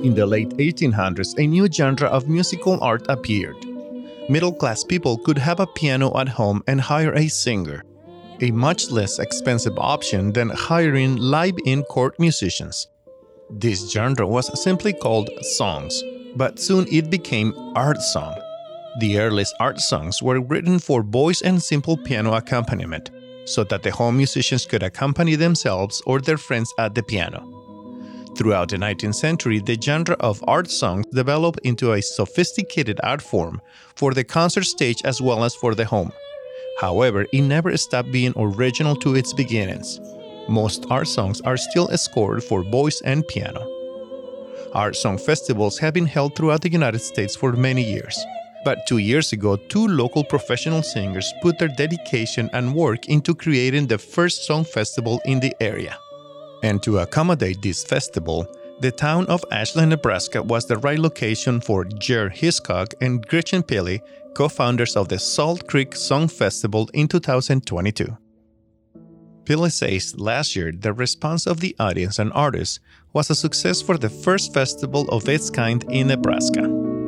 In the late 1800s, a new genre of musical art appeared. Middle-class people could have a piano at home and hire a singer, a much less expensive option than hiring live-in court musicians. This genre was simply called songs, but soon it became art song. The earliest art songs were written for voice and simple piano accompaniment, so that the home musicians could accompany themselves or their friends at the piano. Throughout the 19th century, the genre of art songs developed into a sophisticated art form for the concert stage as well as for the home. However, it never stopped being original to its beginnings. Most art songs are still scored for voice and piano. Art song festivals have been held throughout the United States for many years. But 2 years ago, 2 local professional singers put their dedication and work into creating the first song festival in the area. And to accommodate this festival, the town of Ashland, Nebraska was the right location for Jer Hiscock and Gretchen Pili, co-founders of the Salt Creek Song Festival in 2022. Pili says last year the response of the audience and artists was a success for the first festival of its kind in Nebraska.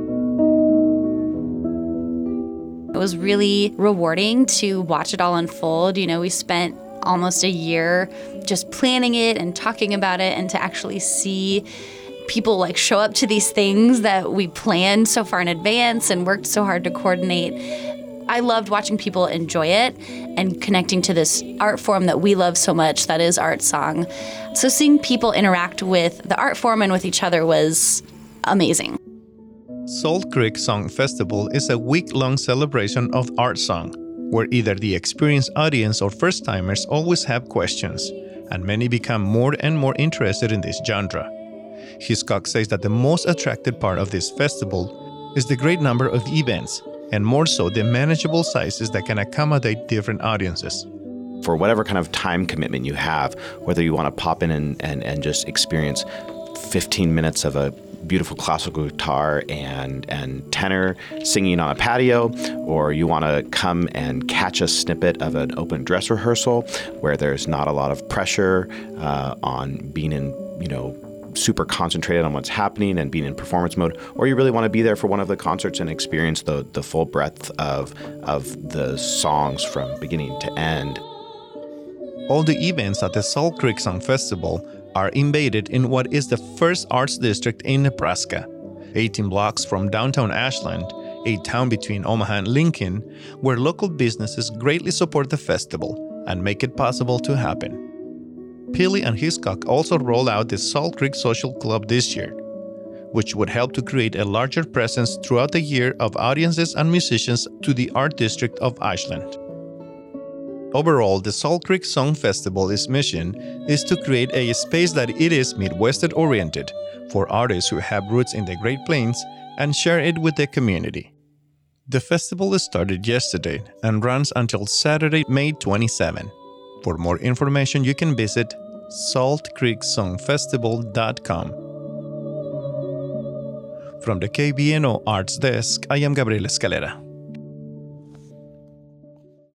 It was really rewarding to watch it all unfold. We spent almost a year just planning it and talking about it, and to actually see people show up to these things that we planned so far in advance and worked so hard to coordinate. I loved watching people enjoy it and connecting to this art form that we love so much, that is art song. So seeing people interact with the art form and with each other was amazing. Salt Creek Song Festival is a week-long celebration of art song, where either the experienced audience or first-timers always have questions, and many become more and more interested in this genre. Hiscock says that the most attractive part of this festival is the great number of events, and more so the manageable sizes that can accommodate different audiences. For whatever kind of time commitment you have, whether you want to pop in and just experience 15 minutes of a beautiful classical guitar and tenor singing on a patio, or you want to come and catch a snippet of an open dress rehearsal where there's not a lot of pressure on being in, super concentrated on what's happening and being in performance mode, or you really want to be there for one of the concerts and experience the full breadth of the songs from beginning to end. All the events at the Salt Creek Song Festival are embedded in what is the first arts district in Nebraska, 18 blocks from downtown Ashland, a town between Omaha and Lincoln, where local businesses greatly support the festival and make it possible to happen. Pili and Hiscock also rolled out the Salt Creek Social Club this year, which would help to create a larger presence throughout the year of audiences and musicians to the art district of Ashland. Overall, the Salt Creek Song Festival's mission is to create a space that it is Midwestern-oriented for artists who have roots in the Great Plains and share it with the community. The festival started yesterday and runs until Saturday, May 27. For more information, you can visit saltcreeksongfestival.com. From the KBNO Arts Desk, I am Gabriel Escalera.